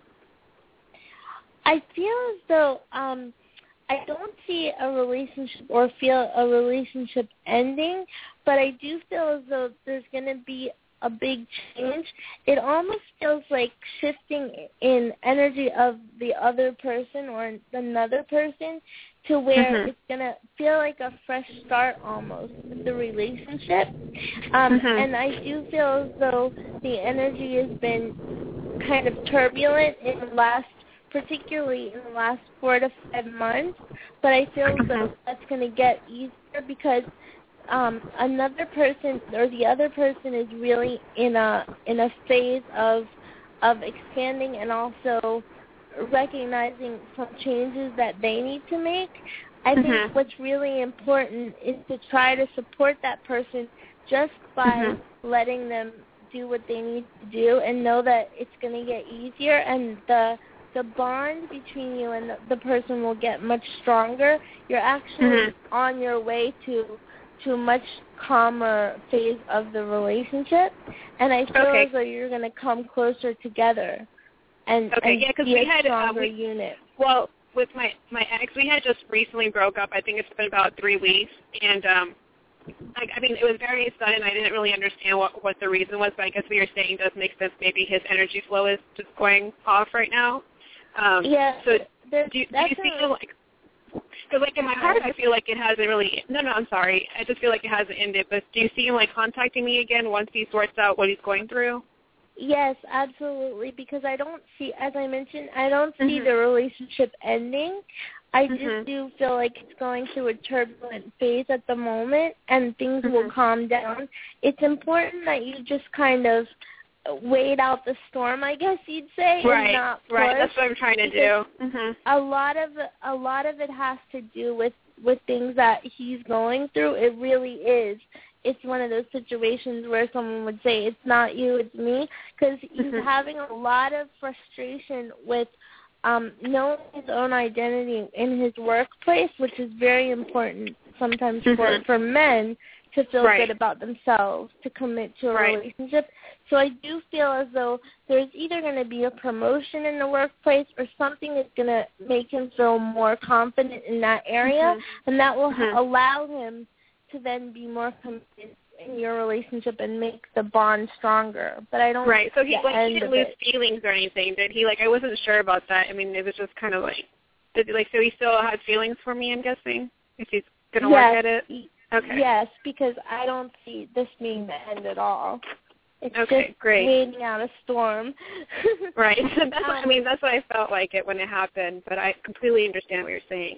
I feel as though um, I don't see a relationship or feel a relationship ending, but I do feel as though there's going to be a big change. It almost feels like shifting in energy of the other person or another person to where mm-hmm. it's going to feel like a fresh start almost with the relationship. Um, mm-hmm. And I do feel as though the energy has been kind of turbulent in the last, particularly in the last four to five months, but I feel as though that's going to get easier because Um, another person or the other person is really in a in a phase of of expanding and also recognizing some changes that they need to make. I think mm-hmm. what's really important is to try to support that person just by mm-hmm. letting them do what they need to do and know that it's going to get easier and the the bond between you and the, the person will get much stronger. You're actually mm-hmm. on your way to to a much calmer phase of the relationship, and I feel okay. as though you're going to come closer together and, okay, and yeah, be we a had, stronger uh, we, unit. Well, with my, my ex, we had just recently broke up. I think it's been about three weeks, and um, I, I mean, it was very sudden. I didn't really understand what, what the reason was, but I guess what you're saying does make sense. Maybe his energy flow is just going off right now. Um, yeah, so do, do, do you feel like... Because, like, in my heart, I feel like it hasn't really... No, no, I'm sorry. I just feel like it hasn't ended. But do you see him, like, contacting me again once he sorts out what he's going through? Yes, absolutely, because I don't see, as I mentioned, I don't see mm-hmm. the relationship ending. I mm-hmm. just do feel like it's going through a turbulent phase at the moment, and things mm-hmm. will calm down. It's important that you just kind of wait out the storm, I guess you'd say, right, and not push. Right, that's what I'm trying to do. Mm-hmm. A lot of a lot of it has to do with, with things that he's going through. It really is. It's one of those situations where someone would say, it's not you, it's me, because he's mm-hmm. having a lot of frustration with um, knowing his own identity in his workplace, which is very important sometimes mm-hmm. for, for men to feel right. good about themselves, to commit to a right. relationship. So I do feel as though there's either going to be a promotion in the workplace or something that's going to make him feel more confident in that area, mm-hmm. and that will mm-hmm. allow him to then be more committed in your relationship and make the bond stronger. But I don't Right, so he, like, he didn't lose it. feelings or anything, did he? Like, I wasn't sure about that. I mean, it was just kind of like, did, like, so he still had feelings for me, I'm guessing, if he's going to yes. work at it? Okay. Yes, because I don't see this being the end at all. It's okay, just great. waiting out a storm. Right. So that's what, um, I mean, that's what I felt like it when it happened, but I completely understand what you're saying.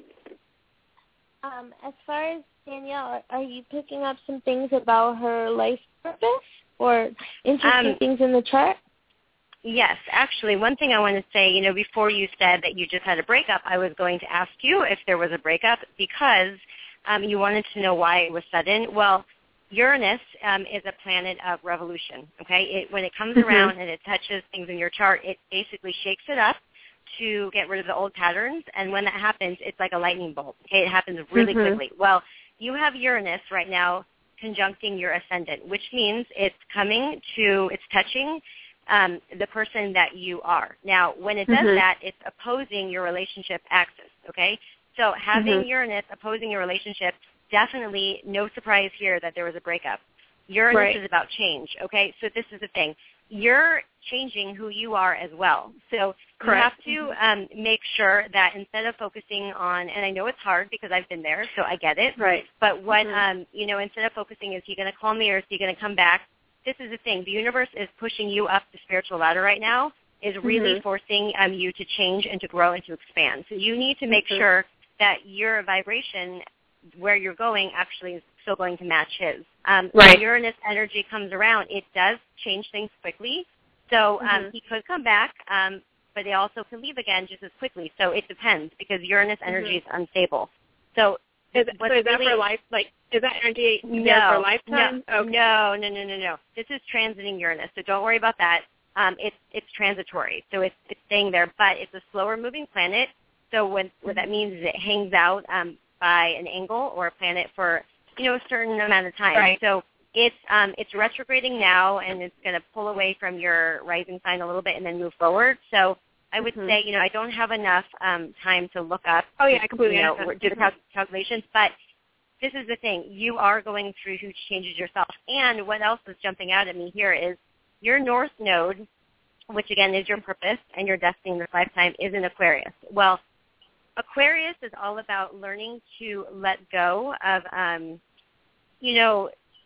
Um, as far as Danielle, are you picking up some things about her life purpose or interesting um, things in the chart? Yes, actually, one thing I want to say, you know, before you said that you just had a breakup, I was going to ask you if there was a breakup because um, you wanted to know why it was sudden. Well, Uranus um, is a planet of revolution, okay? It, when it comes mm-hmm. around and it touches things in your chart, it basically shakes it up to get rid of the old patterns, and when that happens, it's like a lightning bolt, okay? It happens really mm-hmm. quickly. Well, you have Uranus right now conjuncting your ascendant, which means it's coming to, it's touching um, the person that you are. Now, when it does mm-hmm. that, it's opposing your relationship axis, okay? So having mm-hmm. Uranus opposing your relationship, definitely no surprise here that there was a breakup. Uranus right. is about change, okay? So this is the thing. You're changing who you are as well. So Correct. you have to um, make sure that instead of focusing on, and I know it's hard because I've been there, so I get it. Right. But what, mm-hmm. um, you know, instead of focusing, is he going to call me or is he going to come back? This is the thing. The universe is pushing you up the spiritual ladder right now, is really mm-hmm. forcing um, you to change and to grow and to expand. So you need to make mm-hmm. sure that your vibration, where you're going, actually is still going to match his. Um, right. When Uranus energy comes around, it does change things quickly. So um, mm-hmm. he could come back, um, but they also can leave again just as quickly. So it depends because Uranus energy mm-hmm. is unstable. So is, so is that really, for life? Like, is that energy no, there for a lifetime? No, okay. no, no, no, no, no. This is transiting Uranus, so don't worry about that. Um, it's it's transitory, so it's it's staying there, but it's a slower moving planet. So when, what that means is it hangs out um, by an angle or a planet for you know a certain amount of time. Right. So it's um, it's retrograding now, and it's going to pull away from your rising sign a little bit and then move forward. So I would mm-hmm. say, you know, I don't have enough um, time to look up. Oh yeah, I completely you know, understand. do the cal- calculations, but this is the thing. You are going through huge changes yourself. And what else is jumping out at me here is your North Node, which again is your purpose and your destiny in this lifetime, is in Aquarius. Well, Aquarius is all about learning to let go of, um, you know,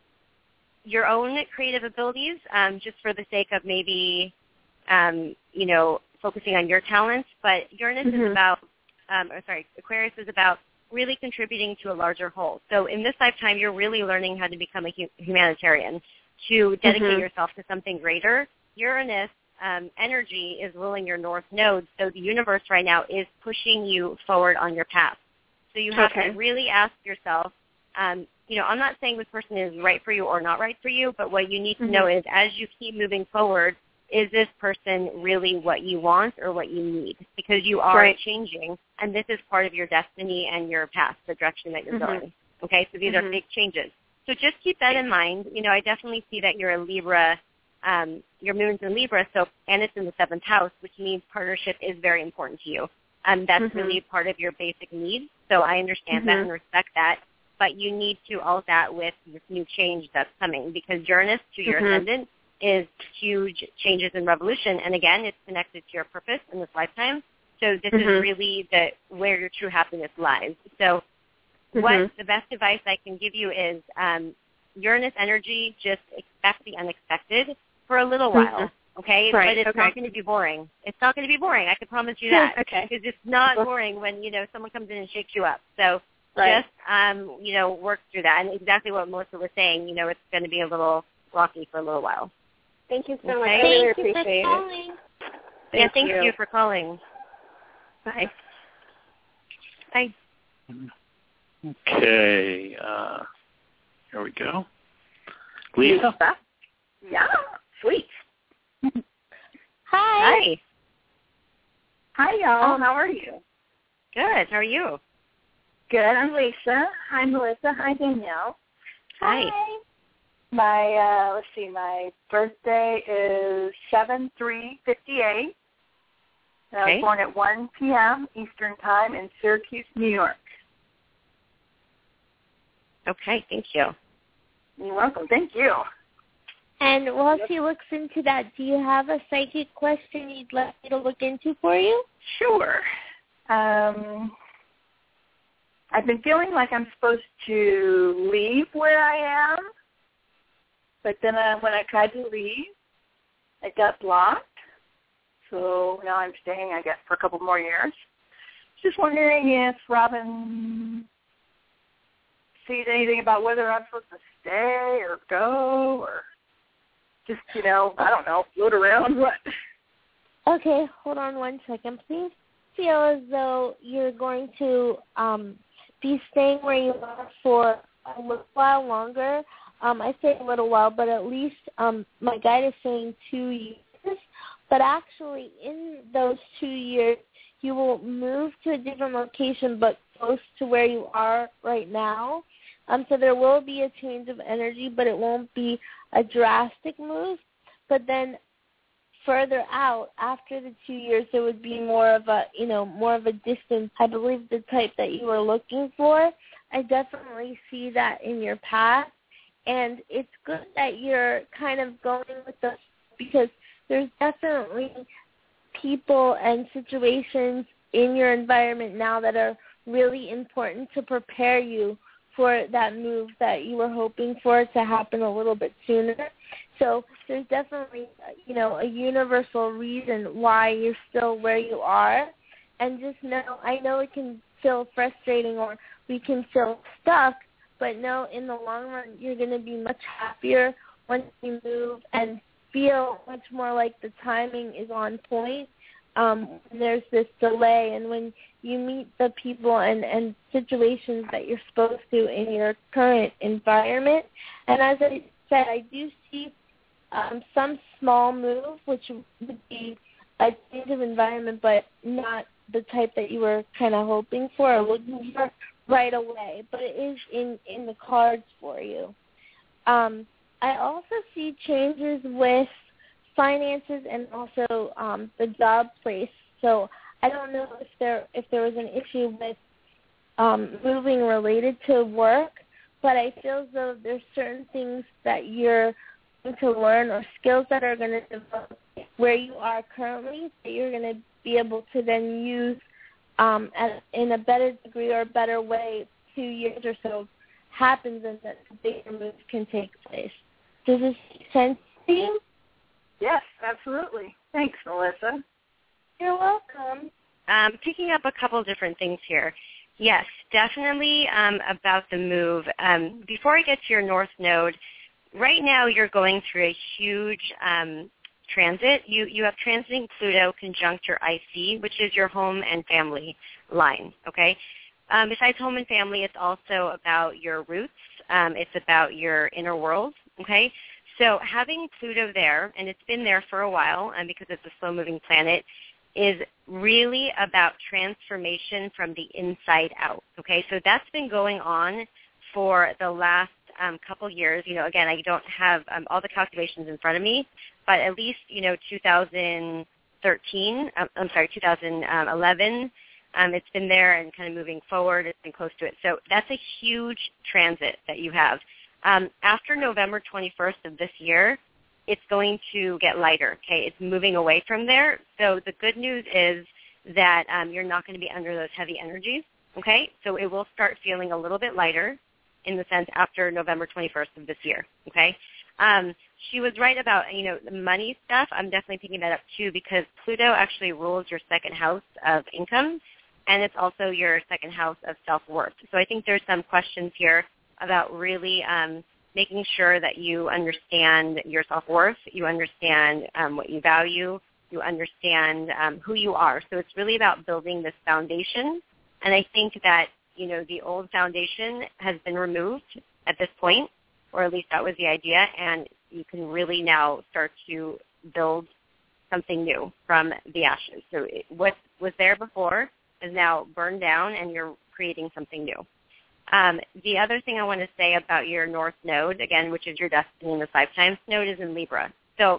your own creative abilities um, just for the sake of maybe, um, you know, focusing on your talents. But Uranus mm-hmm. is about, um, or sorry, Aquarius is about really contributing to a larger whole. So in this lifetime, you're really learning how to become a hu- humanitarian, to dedicate mm-hmm. yourself to something greater. Uranus um, energy is ruling your North Node, so the universe right now is pushing you forward on your path. So you have okay. to really ask yourself, um, you know, I'm not saying this person is right for you or not right for you, but what you need to mm-hmm. know is as you keep moving forward, is this person really what you want or what you need? Because you are right. changing, and this is part of your destiny and your path, the direction that you're mm-hmm. going. Okay, so these mm-hmm. are big changes. So just keep that in mind. You know, I definitely see that you're a Libra, um, your moon's in Libra, so and it's in the seventh house, which means partnership is very important to you. Um, that's mm-hmm. really part of your basic needs. So I understand mm-hmm. that and respect that. But you need to all that with this new change that's coming because Uranus to your mm-hmm. ascendant is huge changes and revolution. And again, it's connected to your purpose in this lifetime. So this mm-hmm. is really the where your true happiness lies. So mm-hmm. what the best advice I can give you is um, Uranus energy, just expect the unexpected for a little while, mm-hmm. okay? Right. But it's okay. not going to be boring. It's not going to be boring. I can promise you that. okay. Because it's not boring when, you know, someone comes in and shakes you up. So right. just, um, you know, work through that. And exactly what Melissa was saying, you know, it's going to be a little rocky for a little while. Thank you so okay. much. I Thank really you appreciate for calling. it. Yeah, Thank thank you. you for calling. Bye. Bye. Okay. Uh, here we go. Lisa? Yeah, sweet. Hi. Hi. Hi, y'all. Um, How are you? Good. How are you? Good. I'm Lisa. Hi, Melissa. Hi, Danielle. Hi. My, uh, let's see, my birthday is seven three fifty-eight. I Okay. was born at one p.m. Eastern Time in Syracuse, New York. Okay, thank you. You're welcome. Thank you. And while she looks into that, do you have a psychic question you'd like me to look into for you? Sure. Um, I've been feeling like I'm supposed to leave where I am, but then uh, when I tried to leave, I got blocked. So now I'm staying, I guess, for a couple more years. Just wondering if Robin sees anything about whether I'm supposed to stay or go or just, you know, I don't know, float around, what? Okay, hold on one second, please. Feel as though you're going to um, be staying where you are for a little while longer. Um, I say a little while, but at least um, my guide is saying two years. But actually, in those two years, you will move to a different location, but close to where you are right now. Um, so there will be a change of energy, but it won't be a drastic move. But then further out, after the two years, it would be more of a, you know, more of a distance. I believe the type that you were looking for. I definitely see that in your path. And it's good that you're kind of going with the, because there's definitely people and situations in your environment now that are really important to prepare you for that move that you were hoping for to happen a little bit sooner. So there's definitely, you know, a universal reason why you're still where you are. And just know, I know it can feel frustrating or we can feel stuck, but know in the long run you're going to be much happier once you move and feel much more like the timing is on point. Um, there's this delay, and when you meet the people and, and situations that you're supposed to in your current environment. And as I said, I do see um, some small move, which would be a change of environment, but not the type that you were kind of hoping for or looking for right away. But it is in, in the cards for you. Um, I also see changes with finances and also um, the job place. So I don't know if there if there was an issue with um, moving related to work, but I feel as though there's certain things that you're going to learn or skills that are going to develop where you are currently that you're going to be able to then use um, at, in a better degree or a better way two years or so happens and that the bigger move can take place. Does this make sense to you? Yes, absolutely. Thanks, Melissa. You're welcome. Um, picking up a couple different things here. Yes, definitely um, about the move. Um, before I get to your North Node, right now you're going through a huge um, transit. You you have transiting Pluto conjunct your I C, which is your home and family line, okay? Um, besides home and family, it's also about your roots. Um, it's about your inner world, okay? So having Pluto there, and it's been there for a while, and because it's a slow-moving planet, is really about transformation from the inside out, okay? So that's been going on for the last um, couple years. You know, again, I don't have um, all the calculations in front of me, but at least, you know, two thousand thirteen, um, I'm sorry, two thousand eleven, um, it's been there and kind of moving forward. It's been close to it. So that's a huge transit that you have. Um, after November twenty-first of this year, it's going to get lighter, okay? It's moving away from there. So the good news is that um, you're not going to be under those heavy energies, okay? So it will start feeling a little bit lighter in the sense after November twenty-first of this year, okay? Um, she was right about, you know, the money stuff. I'm definitely picking that up too because Pluto actually rules your second house of income, and it's also your second house of self-worth. So I think there's some questions here about really um, making sure that you understand your self-worth, you understand um, what you value, you understand um, who you are. So it's really about building this foundation. And I think that, you know, the old foundation has been removed at this point, or at least that was the idea, and you can really now start to build something new from the ashes. So it, what was there before is now burned down, and you're creating something new. Um, the other thing I want to say about your North Node, again, which is your destiny in this lifetime, node is in Libra. So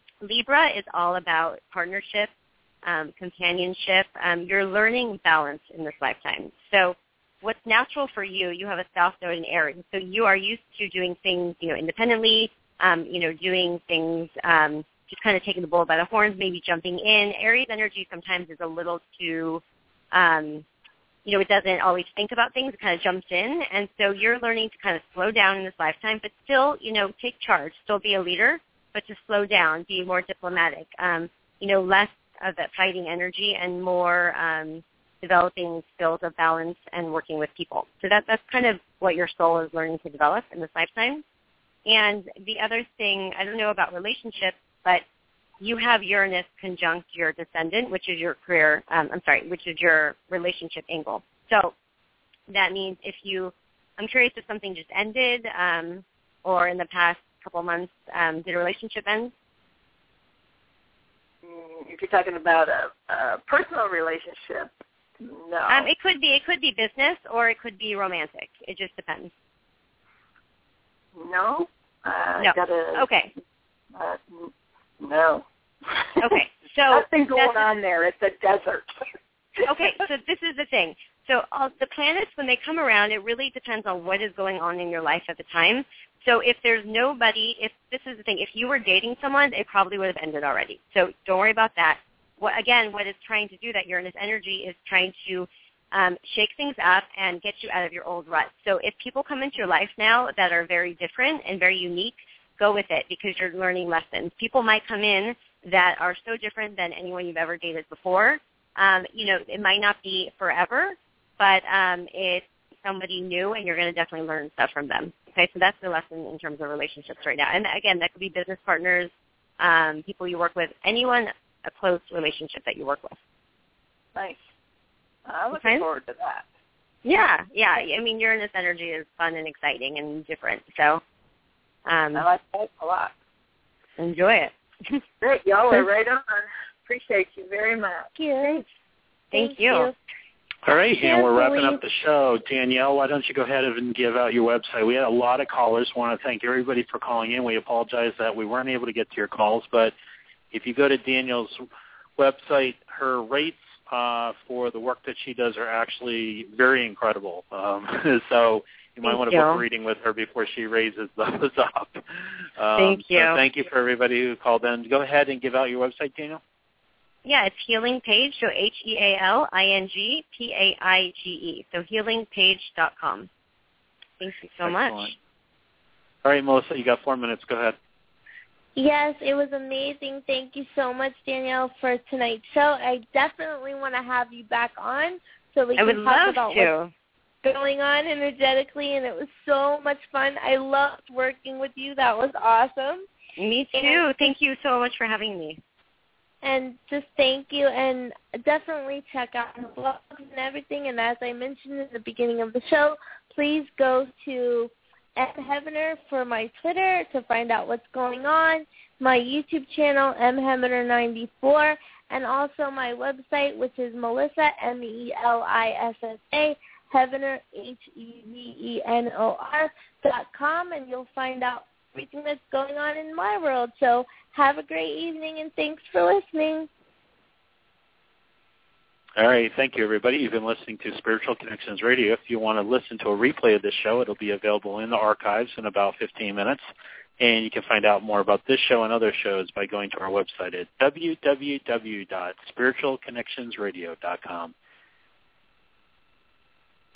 Libra is all about partnership, um, companionship. Um, you're learning balance in this lifetime. So what's natural for you, you have a South Node in Aries. So you are used to doing things, you know, independently, um, you know, doing things, um, just kind of taking the bull by the horns, maybe jumping in. Aries energy sometimes is a little too, um, you know, it doesn't always think about things. It kind of jumps in. And so you're learning to kind of slow down in this lifetime, but still, you know, take charge, still be a leader, but to slow down, be more diplomatic, um, you know, less of that fighting energy and more um, developing skills of balance and working with people. So that, that's kind of what your soul is learning to develop in this lifetime. And the other thing, I don't know about relationships, but you have Uranus conjunct your descendant, which is your career, um, I'm sorry, which is your relationship angle. So that means if you, I'm curious if something just ended um, or in the past couple months, um, did a relationship end? If you're talking about a, a personal relationship, no. Um, it could be, it could be business or it could be romantic. It just depends. No. Uh, no. Gotta, okay. Uh, No. Okay, so nothing going on there. It's a desert. Okay, so this is the thing. So uh, the planets, when they come around, it really depends on what is going on in your life at the time. So if there's nobody, if this is the thing, if you were dating someone, it probably would have ended already. So don't worry about that. What, again, what it's trying to do, that Uranus energy is trying to um, shake things up and get you out of your old rut. So if people come into your life now that are very different and very unique, go with it because you're learning lessons. People might come in that are so different than anyone you've ever dated before. Um, you know, it might not be forever, but um, it's somebody new, and you're going to definitely learn stuff from them. Okay, so that's the lesson in terms of relationships right now. And again, that could be business partners, um, people you work with, anyone, a close relationship that you work with. Nice. I'm looking okay. forward to that. Yeah, yeah. I mean, Uranus energy is fun and exciting and different, so um, I like that a lot. Enjoy it. Great, y'all are right on. Appreciate you very much. Thank you. Thank, Thank you. you. All right, and we're wrapping Carefully. up the show. Danielle, why don't you go ahead and give out your website? We had a lot of callers. I want to thank everybody for calling in. We apologize that we weren't able to get to your calls, but if you go to Danielle's website, her rates uh, for the work that she does are actually very incredible. Um, so you might thank want to you. book a reading with her before she raises those up. Um, thank you. So thank you for everybody who called in. Go ahead and give out your website, Danielle. Yeah, it's Healing Page, so H E A L I N G P A I G E, so healing page dot com. Thank you so Excellent. much. All right, Melissa, you got four minutes. Go ahead. Yes, it was amazing. Thank you so much, Danielle, for tonight's show. I definitely want to have you back on so we I can would talk love about to. what's going on energetically, and it was so much fun. I loved working with you. That was awesome. Me too. And thank you so much for having me. And just thank you, and definitely check out her blogs and everything. And as I mentioned in the beginning of the show, please go to M Heavener for my Twitter to find out what's going on, my YouTube channel, M Heavener ninety-four, and also my website, which is Melissa, M E L I S S A, Heavener, H E V E N O R, dot com, and you'll find out everything that's going on in my world. So have a great evening, and thanks for listening. All right. Thank you, everybody. You've been listening to Spiritual Connections Radio. If you want to listen to a replay of this show, it'll be available in the archives in about fifteen minutes. And you can find out more about this show and other shows by going to our website at w w w dot spiritual connections radio dot com.